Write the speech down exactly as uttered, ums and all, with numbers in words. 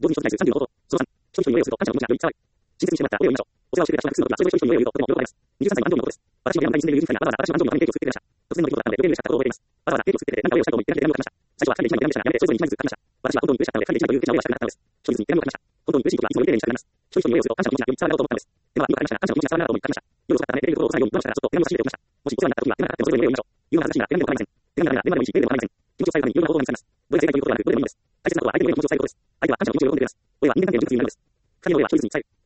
同時に一つ内ずさんじゅうのこと。そのさん、消費者に応えをすると感謝の気持ちがより伝わる。親切にしてもらったお礼を言いましょう。お世話をしてくれた人が複数の時は、それぞれ消費者に応えを言うと、とても喜ばれます。にじゅうさんさいの安城のことです。私の親の大に住んでいるにじゅっさいがわざわざ私の誕生日のためにケーキを作ってくれました。突然の出来事だったので、余計に嬉しかったことを覚えています。わざわざケーキを作ってくれて何かお礼をしたいと思い、手紙を書きました。最初は書いていちまいの手紙でしたが、やめてそれぞれにいちまいずつ書きました。私は本当に嬉しかったので、書いていちまいという決断をしたのです。正直に言って本当に嬉しいことはいつもいつも嬉しいことがいつも言うようにしたくなります。消費者に応えをすると感謝の気持ちがより伝わると思ったのです。手間が今から感謝の気持ちが伝わるなと思い書きました。夜遅かったため、テレビのことを押さないように言ってましたが、ちょっと手紙を差し入れておきました。もしお世話になった時は手間がかかってもそれぞれにお礼を言いましょう。言うのが恥ずかしいなら手紙でも構いません。手紙なら電話でもいいし、メールでも構いません。気持ちを伝えるためにいろんな方法が見つかります。どれが正解ということはなく、どれでもいいのです。大切なことは相手の気持ちを伝えることです。相手は感謝の気持ちを喜んでくれます。お礼は人間関係の一つになるのです。二人のお礼は消費に伝える。